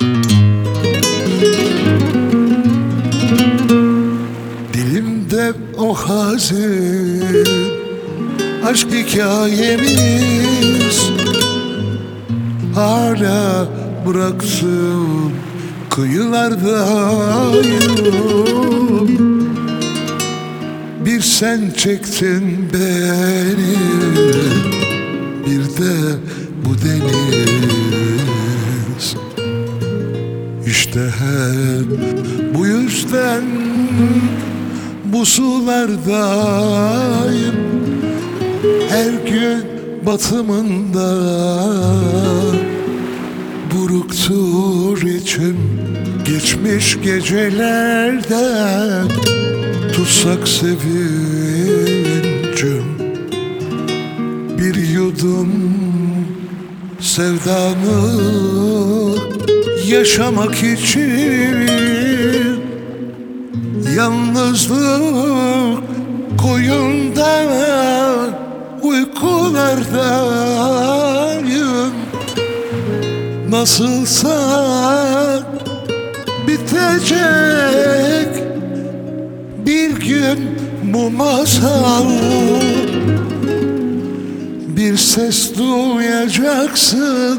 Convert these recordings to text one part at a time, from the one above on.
Dilimde o hazin aşk hikayemiz, hala bıraksın kıyılardayım. Bir sen çektin beni, bir de bu deniz. İşte hep bu yüzden bu sulardayım. Her gün batımında buruktur içim. Geçmiş gecelerden tutsak sevincim. Bir yudum sevdanı yaşamak için yalnızlık koyunda uykulardayım. Nasılsa bitecek bir gün bu masal. Bir ses duyacaksın,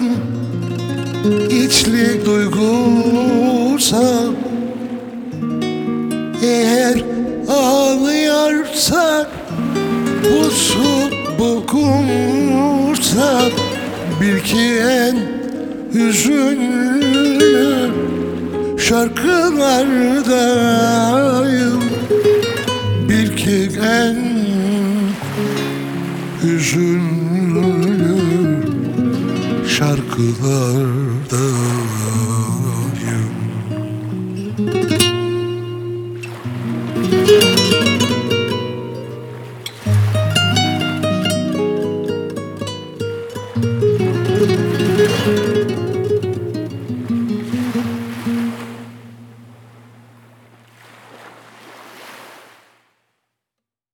içli duygusal. Eğer ağlıyorsan, bu su bokumsa, bil ki en hüzünlü şarkılardayım. Bil ki en hüzünlü şarkılarda.